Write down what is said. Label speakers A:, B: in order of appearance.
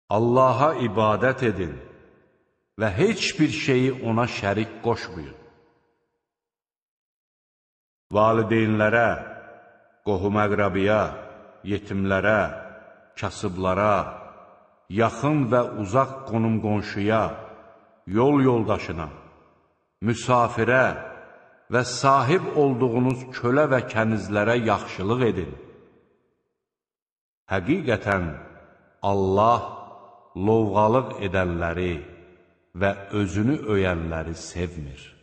A: Allaha ibadət edin və heç bir şeyi ona şərik qoşmayın. Valideynlərə, qohum-əqrabiya, yetimlərə, kasıblara, yaxın və uzaq qonum-qonşuya, yol yoldaşına, müsafirə və sahib olduğunuz kölə və kənizlərə yaxşılıq edin. Həqiqətən, Allah lovğalıq edənləri və özünü öyənləri sevmir.